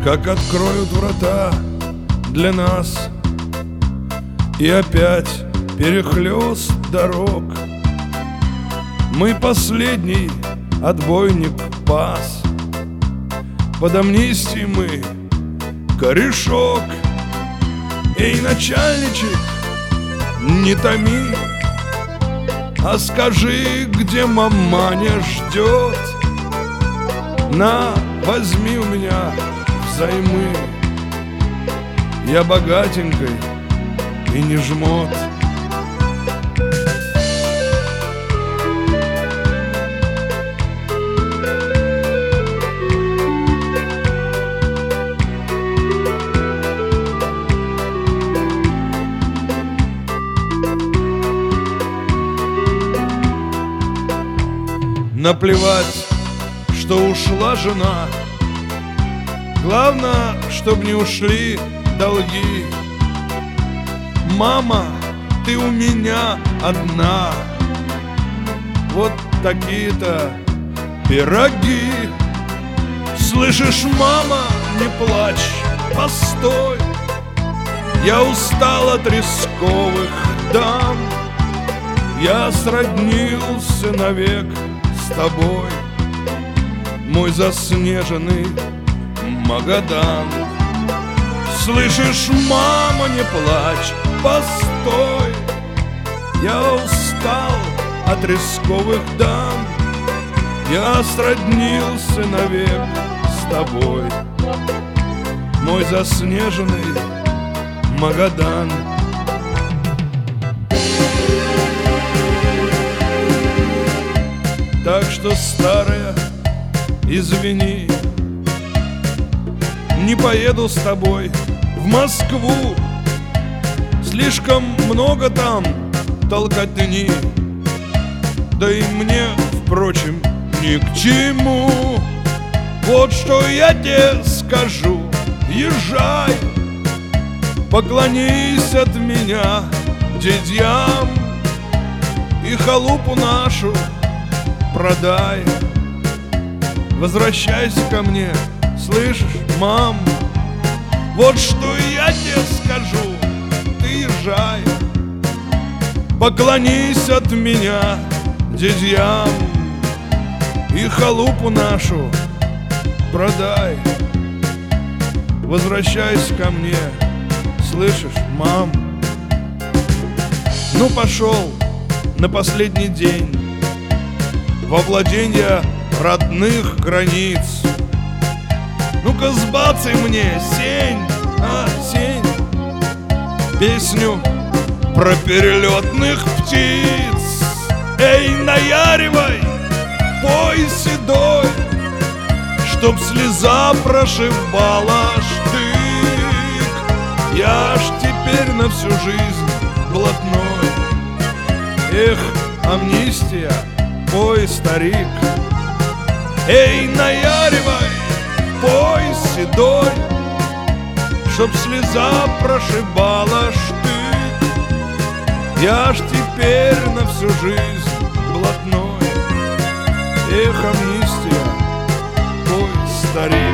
как откроют врата для нас, и опять перехлёст дорог. Мы последний отбойник пас, под амнистией мы корешок. Эй, начальничек, не томи, а скажи, где маманя ждет. На, возьми у меня взаймы, я богатенькой и не жмот. Наплевать, что ушла жена, главное, чтоб не ушли долги. Мама, ты у меня одна, вот такие-то пироги. Слышишь, мама, не плачь, постой, я устал от рисковых дам, я сроднился навек с тобой, мой заснеженный Магадан. Слышишь, мама, не плачь, постой, я устал от рисковых дам, я сроднился навек с тобой, мой заснеженный Магадан. Так что, старая, извини, не поеду с тобой в Москву, слишком много там толкотни, да и мне, впрочем, ни к чему. Вот что я тебе скажу: езжай, поклонись от меня дядьям и халупу нашу продай. Возвращайся ко мне, слышишь, мам? Вот что я тебе скажу: ты езжай, поклонись от меня дядьям и халупу нашу продай. Возвращайся ко мне, слышишь, мам? Ну, пошел на последний день во владенье родных границ. Ну-ка, сбацай мне, сень, сень, песню про перелетных птиц. Эй, наяривай, пой седой, чтоб слеза прошибала штык. Я ж теперь на всю жизнь блатной. Эх, амнистия, пой, старик. Эй, наяривай, пой, седой, чтоб слеза прошибала штык. Я ж теперь на всю жизнь блатной. Эх, амнистия, пой, старик.